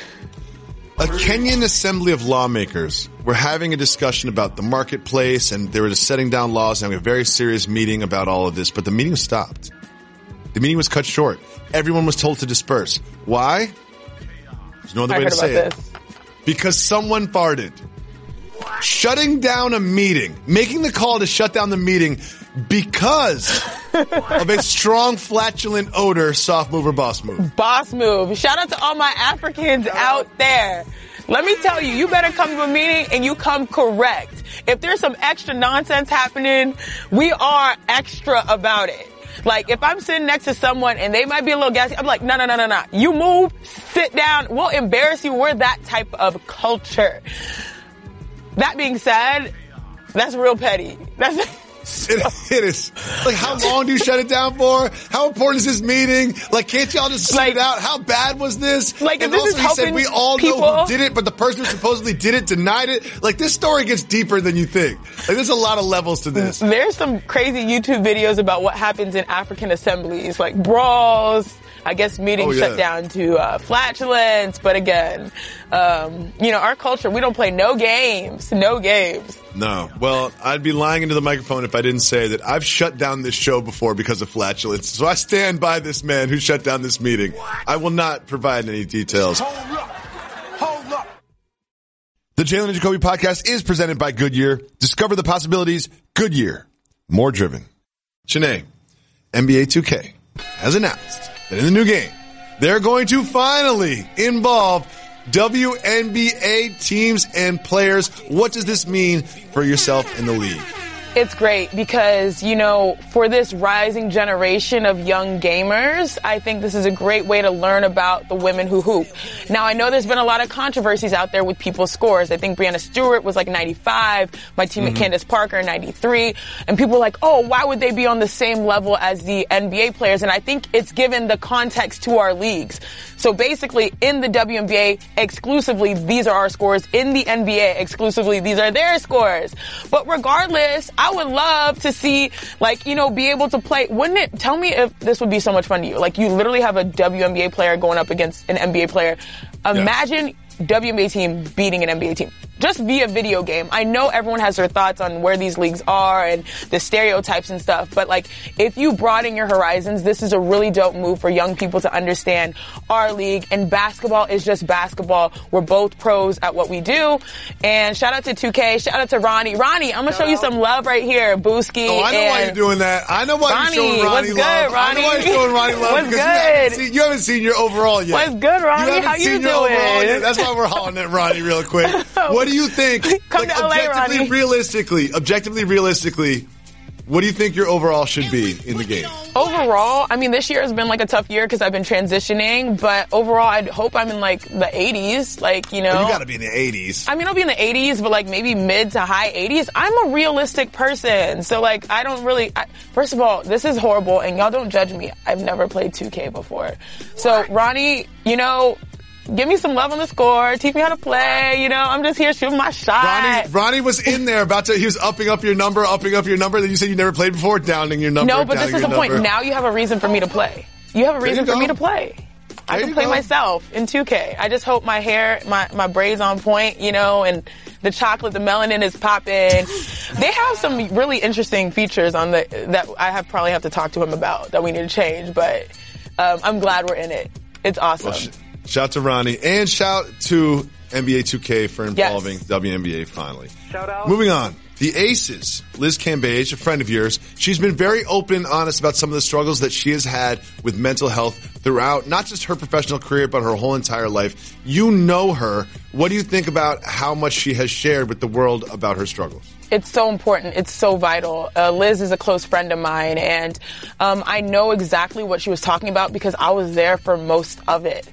A Kenyan assembly of lawmakers were having a discussion about the marketplace, and they were just setting down laws and having a very serious meeting about all of this, but the meeting stopped. The meeting was cut short. Everyone was told to disperse. Why? There's no other way to say it. Because someone farted. Shutting down a meeting, making the call to shut down the meeting because of a strong flatulent odor, soft move or boss move. Boss move. Shout out to all my Africans out there. Let me tell you, you better come to a meeting and you come correct. If there's some extra nonsense happening, we are extra about it. Like, if I'm sitting next to someone and they might be a little gassy, I'm like, no. You move, sit down, we'll embarrass you. We're that type of culture. That being said, that's real petty. It is. Like, how long do you shut it down for? How important is this meeting? Like, can't y'all just sit it out? How bad was this? Like, and if also, this is he said we all know who did it, but the person who supposedly did it denied it. Like, this story gets deeper than you think. Like, there's a lot of levels to this. There's some crazy YouTube videos about what happens in African assemblies, like brawls. I guess meetings shut down to flatulence, but again, our culture, we don't play no games. No. Well, I'd be lying into the microphone if I didn't say that I've shut down this show before because of flatulence. So I stand by this man who shut down this meeting. I will not provide any details. Hold up. The Jalen and Jacoby podcast is presented by Goodyear. Discover the possibilities. Goodyear. More driven. Shanae, NBA 2K has announced that in the new game, they're going to finally involve WNBA teams and players. What does this mean for yourself in the league? It's great because, for this rising generation of young gamers, I think this is a great way to learn about the women who hoop. Now, I know there's been a lot of controversies out there with people's scores. I think Breanna Stewart was like 95, my teammate Candace Parker 93, and people were like, oh, why would they be on the same level as the NBA players? And I think it's given the context to our leagues. So basically, in the WNBA exclusively, these are our scores. In the NBA exclusively, these are their scores. But regardless, I would love to see, be able to play. Wouldn't it, tell me if this would be so much fun to you. Like, you literally have a WNBA player going up against an NBA player. Imagine WNBA team beating an NBA team. Just via video game. I know everyone has their thoughts on where these leagues are and the stereotypes and stuff, but if you broaden your horizons, this is a really dope move for young people to understand our league, and basketball is just basketball. We're both pros at what we do. And shout out to 2K, shout out to Ronnie. Ronnie, I'm gonna show you some love right here, Booski. Oh, I know why you're doing that. I know why you're showing Ronnie what's love. good, Ronnie? I know why you're showing Ronnie love. What's because good? You haven't seen your overall yet. What's good, Ronnie? How you doing? That's why we're hollering at Ronnie real quick. What do you think? Come to LA, Ronnie. Objectively, realistically, what do you think your overall should be in the game? Overall, I mean, this year has been a tough year because I've been transitioning, but overall, I'd hope I'm in the 80s, You gotta be in the 80s. I mean, I'll be in the 80s, but maybe mid to high 80s. I'm a realistic person, so I don't really, first of all, this is horrible, and y'all don't judge me. I've never played 2K before. So, Ronnie, give me some love on the score. Teach me how to play. I'm just here shooting my shot. Ronnie was in there he was upping up your number. Then you said you never played before, downing your number. No, but this is the point. Now you have a reason for me to play. You have a reason for me to play. I can play myself in 2K. I just hope my hair, my braids on point, and the chocolate, the melanin is popping. They have some really interesting features that I probably have to talk to him about that we need to change, but I'm glad we're in it. It's awesome. Well, shout to Ronnie, and shout to NBA 2K for involving WNBA finally. Shout out. Moving on. The Aces, Liz Cambage, a friend of yours, she's been very open and honest about some of the struggles that she has had with mental health throughout not just her professional career, but her whole entire life. You know her. What do you think about how much she has shared with the world about her struggles? It's so important. It's so vital. Liz is a close friend of mine, and I know exactly what she was talking about because I was there for most of it.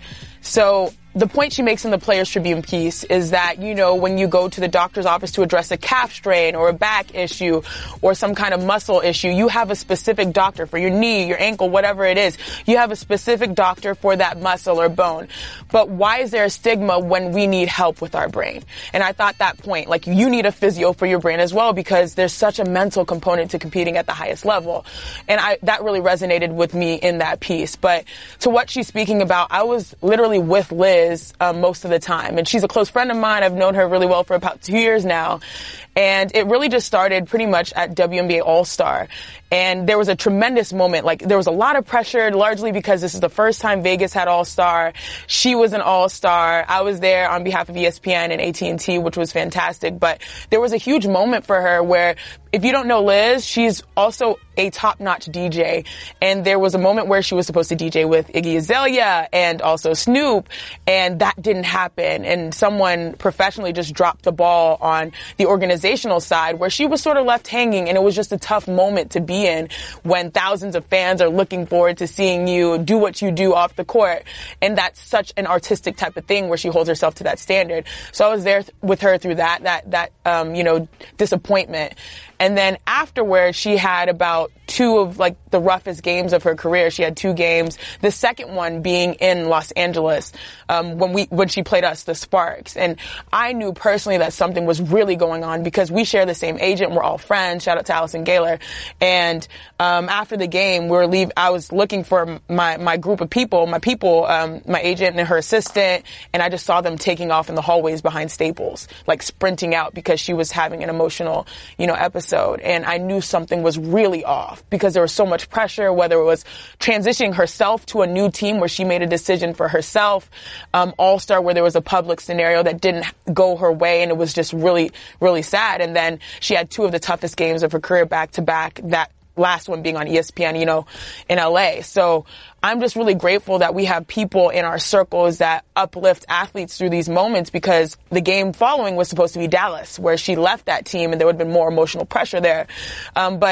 So the point she makes in the Players Tribune piece is that, when you go to the doctor's office to address a calf strain or a back issue or some kind of muscle issue, you have a specific doctor for your knee, your ankle, whatever it is. You have a specific doctor for that muscle or bone. But why is there a stigma when we need help with our brain? And I thought that point, you need a physio for your brain as well because there's such a mental component to competing at the highest level. And that really resonated with me in that piece. But to what she's speaking about, I was literally with Liz most of the time. And she's a close friend of mine. I've known her really well for about 2 years now. And it really just started pretty much at WNBA All-Star. And there was a tremendous moment. There was a lot of pressure, largely because this is the first time Vegas had All-Star. She was an All-Star. I was there on behalf of ESPN and AT&T, which was fantastic. But there was a huge moment for her where, if you don't know Liz, she's also a top-notch DJ. And there was a moment where she was supposed to DJ with Iggy Azalea and also Snoop, and that didn't happen. And someone professionally just dropped the ball on the organizational side where she was sort of left hanging, and it was just a tough moment to be in when thousands of fans are looking forward to seeing you do what you do off the court. And that's such an artistic type of thing where she holds herself to that standard. So I was there with her through that disappointment. And then afterwards, she had about two of the roughest games of her career. She had 2 games. The second one being in Los Angeles, when she played us, the Sparks. And I knew personally that something was really going on because we share the same agent. We're all friends. Shout out to Allison Gaylor. And after the game, I was looking for my group of people, my agent and her assistant, and I just saw them taking off in the hallways behind Staples, sprinting out because she was having an emotional, episode. And I knew something was really off because there was so much pressure, whether it was transitioning herself to a new team where she made a decision for herself, All-Star where there was a public scenario that didn't go her way, and it was just really, really sad. And then she had 2 of the toughest games of her career back to back, that last one being on ESPN, in LA. So I'm just really grateful that we have people in our circles that uplift athletes through these moments, because the game following was supposed to be Dallas, where she left that team and there would have been more emotional pressure there. But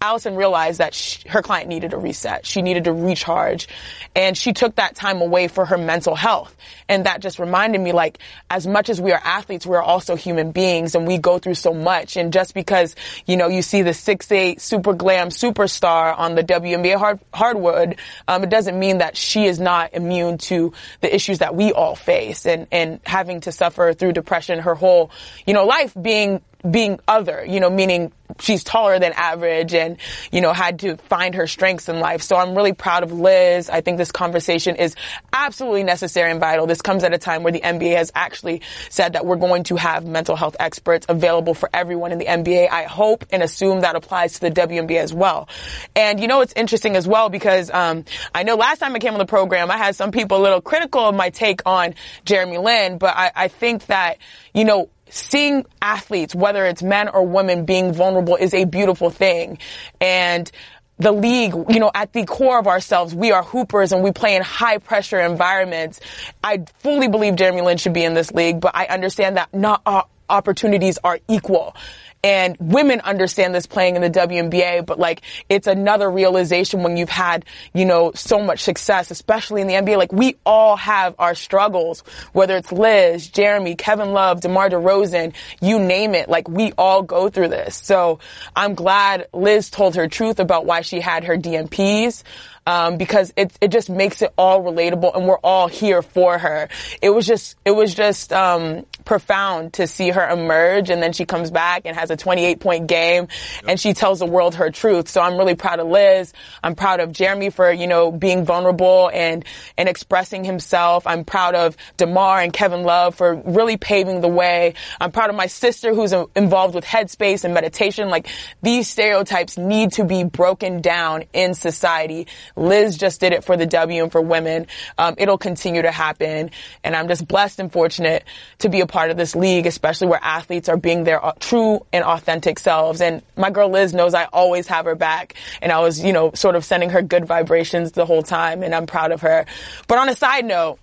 Allison realized that her client needed a reset. She needed to recharge, and she took that time away for her mental health. And that just reminded me, like, as much as we are athletes, we are also human beings, and we go through so much. And just because, you know, you see the 6'8" super glam superstar on the WNBA hardwood, it doesn't mean that she is not immune to the issues that we all face, and having to suffer through depression her whole, you know, life being other, you know, meaning she's taller than average and, you know, had to find her strengths in life. So I'm really proud of Liz. I think this conversation is absolutely necessary and vital. This comes at a time where the NBA has actually said that we're going to have mental health experts available for everyone in the NBA. I hope and assume that applies to the WNBA as well. And, you know, it's interesting as well because I know last time I came on the program, I had some people a little critical of my take on Jeremy Lin, but I think that, you know, seeing athletes, whether it's men or women, being vulnerable is a beautiful thing. And the league, you know, at the core of ourselves, we are hoopers and we play in high pressure environments. I fully believe Jeremy Lin should be in this league, but I understand that not all opportunities are equal. And women understand this playing in the WNBA, but like it's another realization when you've had, you know, so much success, especially in the NBA. Like we all have our struggles, whether it's Liz, Jeremy, Kevin Love, DeMar DeRozan, you name it. Like we all go through this. So I'm glad Liz told her truth about why she had her DNPs. Because it just makes it all relatable and we're all here for her. It was just profound to see her emerge, and then she comes back and has a 28-point game and she tells the world her truth. So I'm really proud of Liz. I'm proud of Jeremy for, you know, being vulnerable and expressing himself. I'm proud of DeMar and Kevin Love for really paving the way. I'm proud of my sister who's involved with Headspace and meditation. Like these stereotypes need to be broken down in society. Liz just did it for the W and for women. It'll continue to happen. And I'm just blessed and fortunate to be a part of this league, especially where athletes are being their true and authentic selves. And my girl Liz knows I always have her back. And I was, you know, sort of sending her good vibrations the whole time. And I'm proud of her. But on a side note,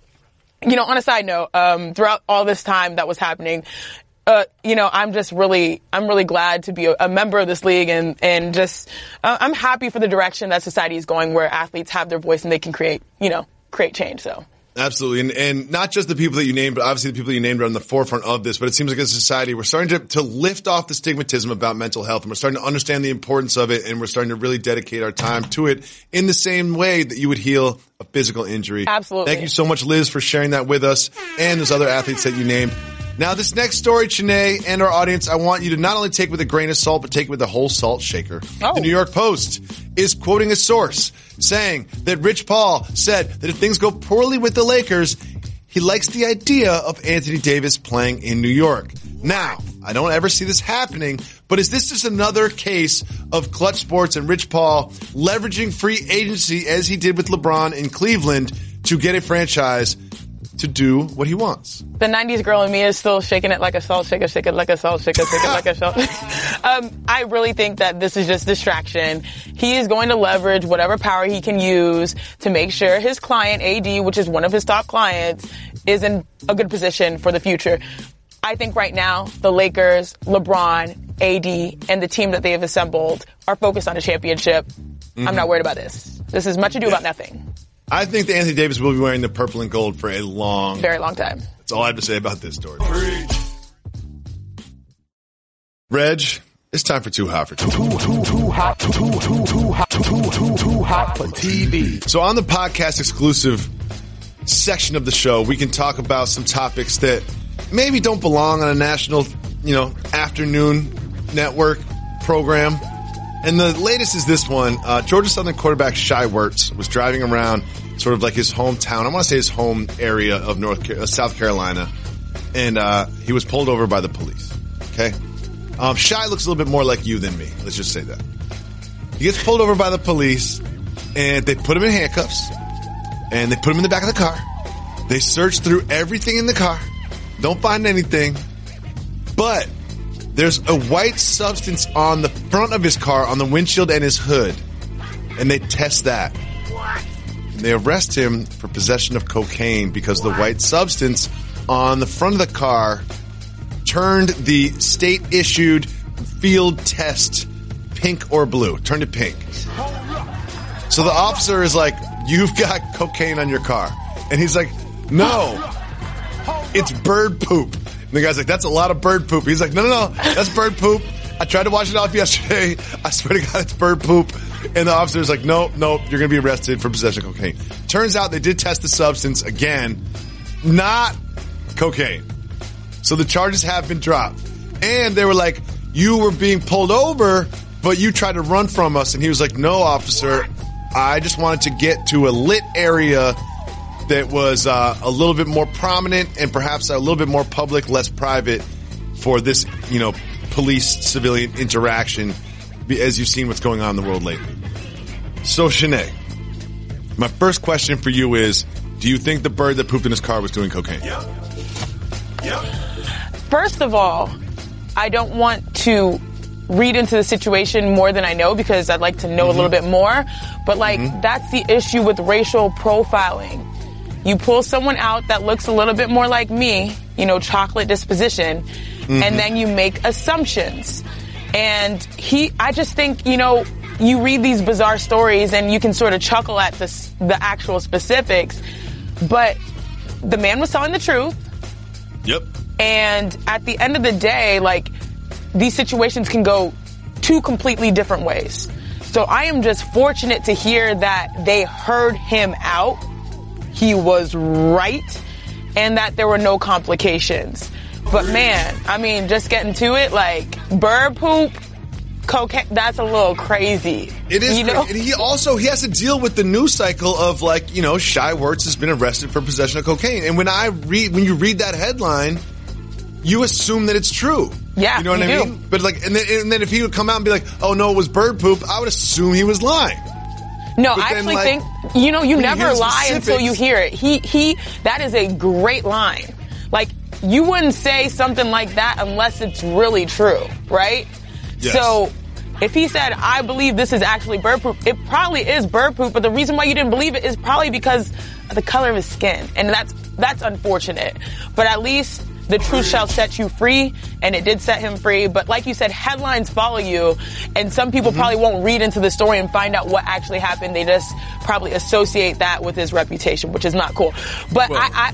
throughout all this time that was happening, you know, I'm really glad to be a member of this league and just, I'm happy for the direction that society is going where athletes have their voice and they can create change. So. Absolutely. And not just the people that you named, but obviously the people you named are on the forefront of this. But it seems like as a society, we're starting to lift off the stigmatism about mental health, and we're starting to understand the importance of it, and we're starting to really dedicate our time to it in the same way that you would heal a physical injury. Absolutely. Thank you so much, Liz, for sharing that with us and those other athletes that you named. Now, this next story, Chanae, and our audience, I want you to not only take with a grain of salt, but take it with a whole salt shaker. Oh. The New York Post is quoting a source saying that Rich Paul said that if things go poorly with the Lakers, he likes the idea of Anthony Davis playing in New York. Now, I don't ever see this happening, but is this just another case of Clutch Sports and Rich Paul leveraging free agency as he did with LeBron in Cleveland to get a franchise to do what he wants? The 90s girl in me is still shaking it like a salt shaker, shake it like a salt shaker, shake it like a salt. I really think that this is just distraction. He is going to leverage whatever power he can use to make sure his client, AD, which is one of his top clients, is in a good position for the future. I think right now, the Lakers, LeBron, AD, and the team that they have assembled are focused on a championship. Mm-hmm. I'm not worried about this. This is much ado about nothing. I think that Anthony Davis will be wearing the purple and gold for a very long time. That's all I have to say about this story. Reg, it's time for Too Hot for TV. Too hot for TV. So on the podcast exclusive section of the show, we can talk about some topics that maybe don't belong on a national, you know, afternoon network program. And the latest is this one. Georgia Southern quarterback Shai Werts was driving around sort of like his hometown. I want to say his home area of South Carolina. And he was pulled over by the police. Okay? Shai looks a little bit more like you than me. Let's just say that. He gets pulled over by the police, and they put him in handcuffs, and they put him in the back of the car. They search through everything in the car. Don't find anything. But there's a white substance on the front of his car, on the windshield and his hood. And they test that. And they arrest him for possession of cocaine because the white substance on the front of the car turned the state-issued field test pink or blue. Turned it pink. So the officer is like, you've got cocaine on your car. And he's like, no, it's bird poop. And the guy's like, that's a lot of bird poop. He's like, no, that's bird poop. I tried to wash it off yesterday. I swear to God, it's bird poop. And the officer's like, nope, you're going to be arrested for possession of cocaine. Turns out they did test the substance again, not cocaine. So the charges have been dropped. And they were like, you were being pulled over, but you tried to run from us. And he was like, no, officer, I just wanted to get to a lit area that was a little bit more prominent and perhaps a little bit more public, less private for this, police-civilian interaction, as you've seen what's going on in the world lately. So, Shanae, my first question for you is, do you think the bird that pooped in his car was doing cocaine? Yeah. First of all, I don't want to read into the situation more than I know because I'd like to know a little bit more. But, that's the issue with racial profiling. You pull someone out that looks a little bit more like me, chocolate disposition, and then you make assumptions. And I just think, you read these bizarre stories and you can sort of chuckle at the actual specifics, but the man was telling the truth. Yep. And at the end of the day, these situations can go two completely different ways. So I am just fortunate to hear that they heard him out. He was right, and that there were no complications. But man, just getting to it, bird poop, cocaine, that's a little crazy. It is. And he has to deal with the news cycle of Shai Wertz has been arrested for possession of cocaine. And when you read that headline, you assume that it's true. Yeah, you know what I mean? But and then if he would come out and be like, oh no, it was bird poop, I would assume he was lying. No, I actually think, you never lie until you hear it. That is a great line. You wouldn't say something like that unless it's really true, right? Yes. So, if he said, I believe this is actually bird poop, it probably is bird poop, but the reason why you didn't believe it is probably because of the color of his skin. And that's unfortunate. But at least the truth shall set you free, and it did set him free. But like you said, headlines follow you, and some people probably won't read into the story and find out what actually happened. They just probably associate that with his reputation, which is not cool. But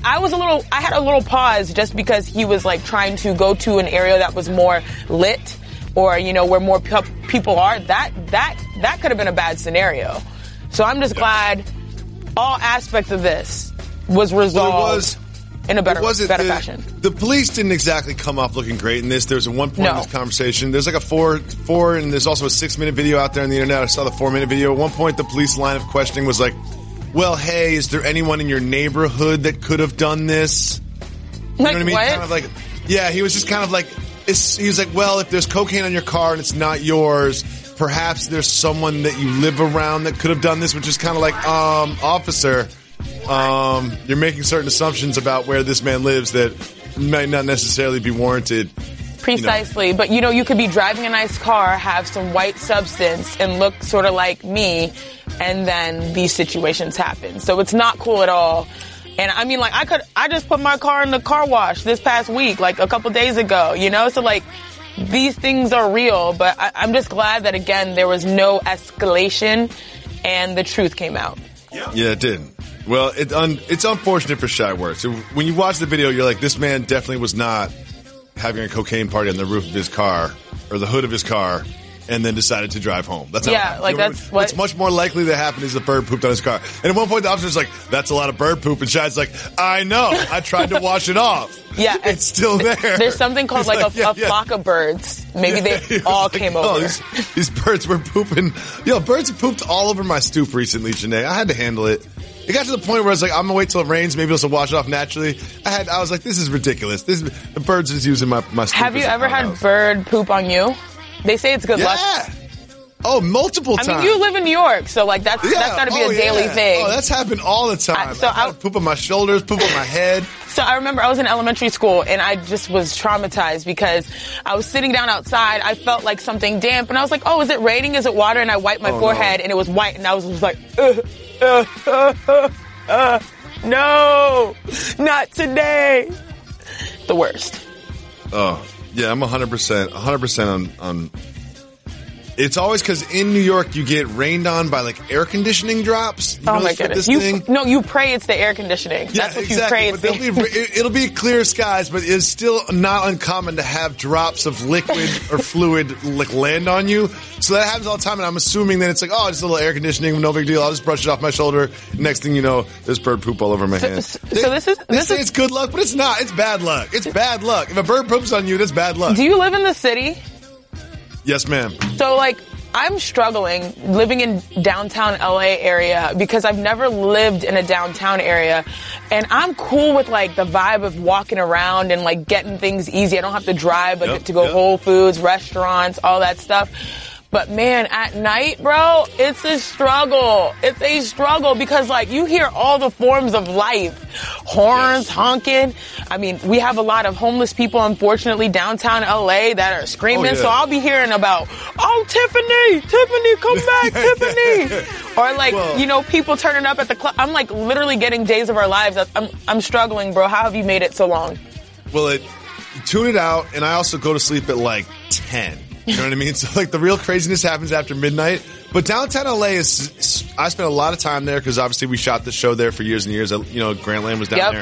I had a little pause just because he was trying to go to an area that was more lit, or where more people are. That could have been a bad scenario. So I'm just glad all aspects of this was resolved. In a better fashion. The police didn't exactly come off looking great in this. There's a one point in this conversation. There's a four, and there's also a 6-minute video out there on the internet. I saw the 4-minute video. At one point, the police line of questioning was well, hey, is there anyone in your neighborhood that could have done this? You know what I mean? What? Kind of he was just kind of he was well, if there's cocaine on your car and it's not yours, perhaps there's someone that you live around that could have done this, which is kind of officer, you're making certain assumptions about where this man lives that might not necessarily be warranted. Precisely. But, you could be driving a nice car, have some white substance, and look sort of like me, and then these situations happen. So it's not cool at all. And I just put my car in the car wash this past week, a couple days ago, So, these things are real, but I'm just glad that, again, there was no escalation, and the truth came out. Yeah, it did. Well, it's unfortunate for Shai Wertz. So when you watch the video, you're like, this man definitely was not having a cocaine party on the roof of his car or the hood of his car and then decided to drive home. That's what's much more likely to happen is the bird pooped on his car. And at one point, the officer's like, that's a lot of bird poop. And Shai's like, I know. I tried to wash it off. Yeah. It's still there. There's something called a flock of birds. Maybe they all came over. These birds were pooping. Birds have pooped all over my stoop recently, Janae. I had to handle it. It got to the point where I was like, I'm going to wait till it rains. Maybe it'll wash it off naturally. I was like, this is ridiculous. The birds is using my stoop. Have you ever had bird poop on you? They say it's good luck. Yeah. Oh, multiple times. You live in New York, so that's got to be a daily thing. Oh, that's happened all the time. I poop on my shoulders, poop on my head. So I remember I was in elementary school and I just was traumatized because I was sitting down outside. I felt like something damp and I was like, oh, is it raining? Is it water? And I wiped my forehead and it was white and I was just like, no, not today. The worst. Oh, yeah, I'm 100% on It's always because in New York you get rained on by like air conditioning drops. You Oh know, my for goodness! this thing? You pray it's the air conditioning. Yeah, That's what exactly. you pray. But it'll be clear skies, but it's still not uncommon to have drops of liquid or fluid like land on you. So that happens all the time, and I'm assuming that it's like, oh, just a little air conditioning, no big deal. I'll just brush it off my shoulder. Next thing you know, there's bird poop all over my hands. They say it's good luck, but it's not. It's bad luck. It's bad luck. If a bird poops on you, that's bad luck. Do you live in the city? Yes, ma'am. So like, I'm struggling living in downtown LA area because I've never lived in a downtown area, and I'm cool with like the vibe of walking around and like getting things easy. I don't have to drive, but to go Whole Foods, restaurants, all that stuff. But man, at night, bro, it's a struggle. It's a struggle because like you hear all the forms of life. Horns, honking. I mean, we have a lot of homeless people, unfortunately, downtown LA that are screaming. So I'll be hearing about, oh, Tiffany, come back, Tiffany. Or like, people turning up at the club. I'm like literally getting Days of Our Lives. I'm struggling, bro. How have you made it so long? Well, tune it out, and I also go to sleep at like 10. You know what I mean? So like the real craziness happens after midnight. But downtown LA I spent a lot of time there because obviously we shot the show there for years and years. Grantland was down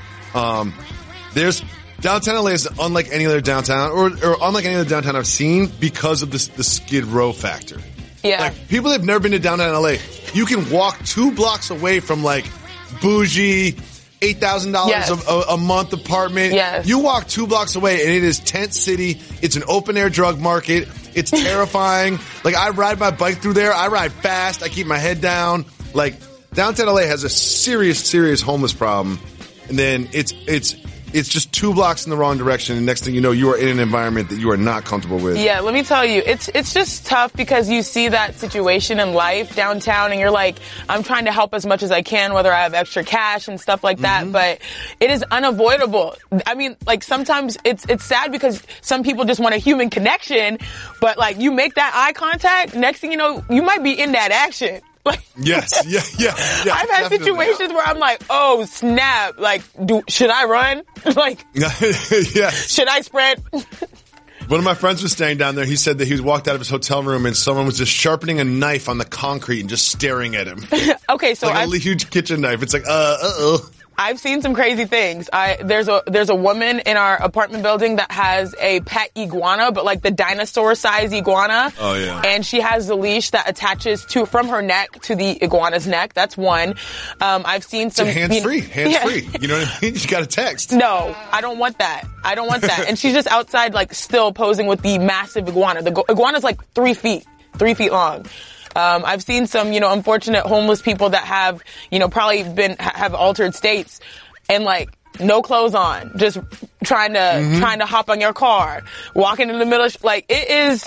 there. Downtown LA is unlike any other downtown or unlike any other downtown I've seen because of the Skid Row factor. Yeah. Like people that have never been to downtown LA, you can walk 2 blocks away from like bougie, $8,000 a month apartment. Yes. You walk 2 blocks away and it is tent city. It's an open air drug market. It's terrifying. Like I ride my bike through there. I ride fast. I keep my head down. Like downtown LA has a serious homeless problem. And then it's just 2 blocks in the wrong direction. And next thing you know, you are in an environment that you are not comfortable with. Yeah, let me tell you, it's just tough because you see that situation in life downtown and you're like, I'm trying to help as much as I can, whether I have extra cash and stuff like that, but it is unavoidable. I mean, like sometimes it's sad because some people just want a human connection, but like you make that eye contact, next thing you know, you might be in that action. Like, yes, yeah. I've had situations where I'm like, oh snap, like, should I run? Like, should I sprint? One of my friends was staying down there. He said that he walked out of his hotel room and someone was just sharpening a knife on the concrete and just staring at him. Okay, so like a huge kitchen knife. It's like, I've seen some crazy things. There's a woman in our apartment building that has a pet iguana, but like the dinosaur size iguana. Oh yeah. And she has the leash that attaches from her neck to the iguana's neck. That's one. I've seen some hands free. You know what I mean? You got to text. No, I don't want that. And she's just outside like still posing with the massive iguana. The iguana's like 3 feet long. I've seen some, unfortunate homeless people that have, probably have altered states and like no clothes on, just trying to hop on your car, walking in the middle of, like it is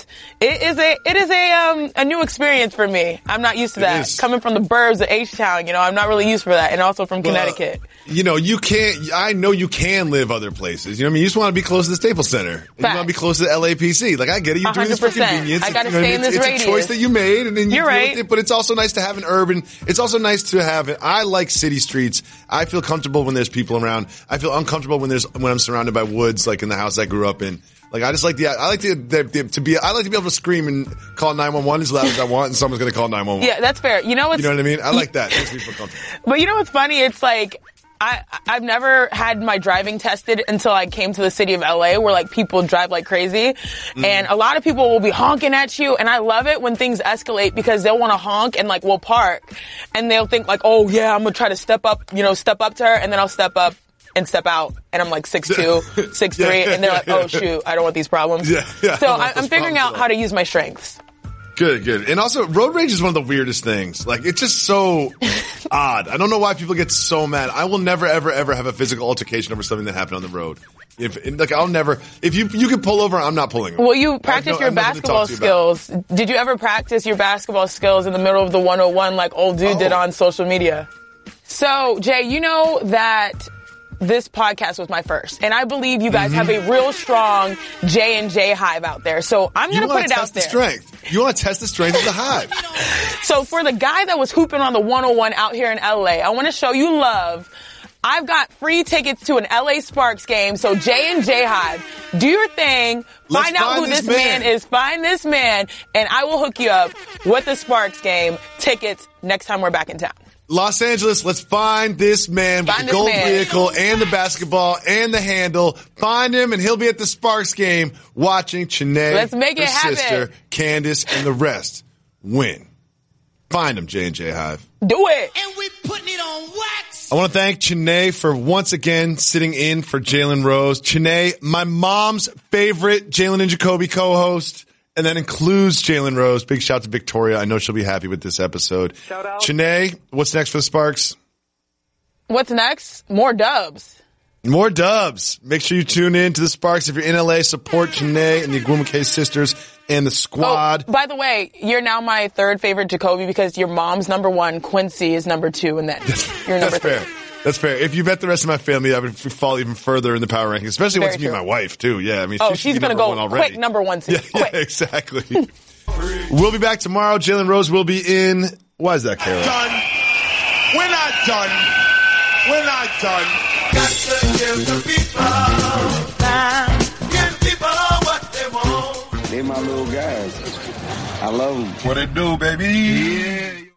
a new experience for me. I'm not used to that. Coming from the burbs of H-Town, I'm not really used for that. And also from Connecticut. I know you can live other places. You know what I mean? You just want to be close to the Staples Center. You want to be close to the LAPC. Like, I get it. You're doing this for convenience. I got to stay in this radius. It's a choice that you made, and then you You're deal right. with it. But it's also nice to have an urban. It's also nice to have it. I like city streets. I feel comfortable when there's people around. I feel uncomfortable when I'm surrounded by woods, like in the house I grew up in. Like, I just like I like to be able to scream and call 911 as loud as I want, and someone's going to call 911. Yeah, that's fair. You know what I mean? I like that. It makes me feel comfortable. But you know what's funny? It's like, I've never had my driving tested until I came to the city of LA where like people drive like crazy. And a lot of people will be honking at you. And I love it when things escalate because they'll want to honk and like we'll park and they'll think like, oh yeah, I'm going to try to step up to her. And then I'll step up and step out and I'm like 6'2", 6'3", and they're like, oh shoot, I don't want these problems. So I'm figuring out how to use my strengths. Good. And also, road rage is one of the weirdest things. Like, it's just so odd. I don't know why people get so mad. I will never, ever, ever have a physical altercation over something that happened on the road. If you can pull over, I'm not pulling over. Well, you practice your basketball skills. Did you ever practice your basketball skills in the middle of the 101 like old dude did on social media? So, Jay, you know that this podcast was my first, and I believe you guys have a real strong J&J hive out there. So I'm going to put it out there. You want to test the strength of the hive. So for the guy that was hooping on the 101 out here in LA, I want to show you love. I've got free tickets to an LA Sparks game. So Jay and J Hive, do your thing. Find out who this man is. Find this man, and I will hook you up with the Sparks game tickets next time we're back in town. Los Angeles, let's find this man with the gold vehicle and the basketball and the handle. Find him, and he'll be at the Sparks game watching Chanae, let's make it happen. sister, Candace, and the rest win. Find him, J&J Hive. Do it. And we putting it on wax. I want to thank Chanae for once again sitting in for Jalen Rose. Chanae, my mom's favorite Jalen and Jacoby co-host. And that includes Jalen Rose. Big shout out to Victoria. I know she'll be happy with this episode. Shout out. Chanae, what's next for the Sparks? What's next? More dubs. More dubs. Make sure you tune in to the Sparks. If you're in LA, support Chanae and the Agwumaque sisters and the squad. Oh, by the way, you're now my third favorite Jacoby because your mom's number one, Quincy is number two, and then you're number three. Fair. That's fair. If you met the rest of my family, I would fall even further in the power ranking, especially once you meet my wife, too. Yeah, I mean, she's going to go quick number one seed. Yeah, exactly. We'll be back tomorrow. Jalen Rose will be in. Why is that, Kara? We're not done. We're not done. Got to give the people time. Give people what they want. They my little guys. I love them. What it do, baby? Yeah.